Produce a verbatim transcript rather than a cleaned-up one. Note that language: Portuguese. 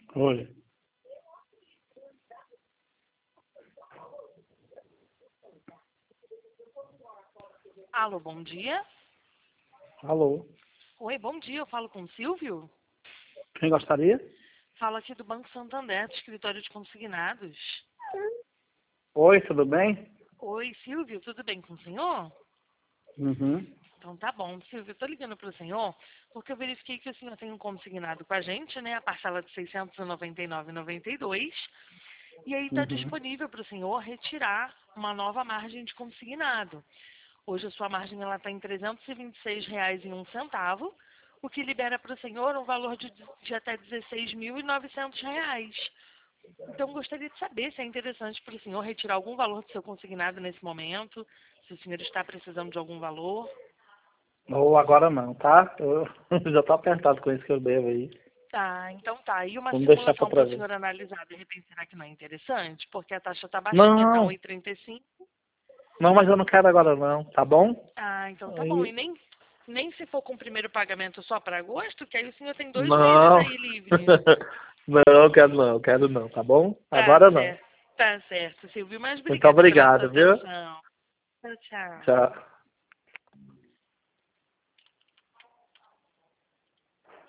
Oi. Alô, bom dia. Alô. Oi, bom dia. Eu falo com o Silvio. Quem gostaria? Falo aqui do Banco Santander, do escritório de consignados. Oi, tudo bem? Oi, Silvio, tudo bem com o senhor? Uhum. Então tá bom. Silvio, eu tô ligando para o senhor porque eu verifiquei que o senhor tem um consignado com a gente, né? A parcela de seiscentos e noventa e nove reais e noventa e dois centavos. E aí está Uhum. disponível para o senhor retirar uma nova margem de consignado. Hoje a sua margem ela está em trezentos e vinte e seis reais e um centavo, o que libera para o senhor um valor de, de até dezesseis mil e novecentos reais. Então gostaria de saber se é interessante para o senhor retirar algum valor do seu consignado nesse momento, se o senhor está precisando de algum valor. Ou agora não, tá? Eu já tô apertado com isso que eu devo aí. Tá, então tá. E uma Vamos deixar pra simulação para outra o vez. senhor analisar, de repente, será que não é interessante? Porque a taxa está baixinha, está Não, um e trinta e cinco. não, mas eu não quero agora não, tá bom? Ah, então tá bom. E Aí, nem, nem se for com o primeiro pagamento só para agosto, que aí o senhor tem dois meses não. aí livre. Não, quero não, quero não, tá bom? Tá Agora não. certo, tá certo, Silvio. Mas Muito obrigada pela sua obrigado, viu? atenção. Tchau, tchau. Tchau.